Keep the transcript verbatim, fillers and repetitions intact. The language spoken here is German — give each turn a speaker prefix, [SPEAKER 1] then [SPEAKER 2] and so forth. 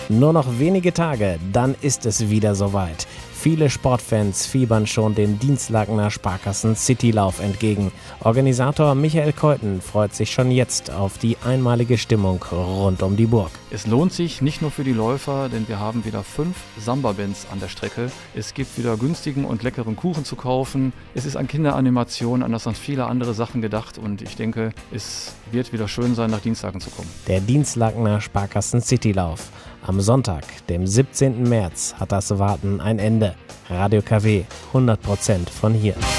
[SPEAKER 1] Nur noch wenige Tage, dann ist es wieder soweit. Viele Sportfans fiebern schon dem Dinslakener Sparkassen Citylauf entgegen. Organisator Michael Keuten freut sich schon jetzt auf die einmalige Stimmung rund um die Burg.
[SPEAKER 2] Es lohnt sich nicht nur für die Läufer, denn wir haben wieder fünf Samba-Bands an der Strecke. Es gibt wieder günstigen und leckeren Kuchen zu kaufen. Es ist an Kinderanimation, an das an viele andere Sachen gedacht und ich denke, es wird wieder schön sein, nach Dinslaken zu kommen.
[SPEAKER 1] Der Dinslakener Sparkassen Citylauf. Am Sonntag, dem siebzehnten März, hat das Warten ein Ende. Radio K W, hundert Prozent von hier.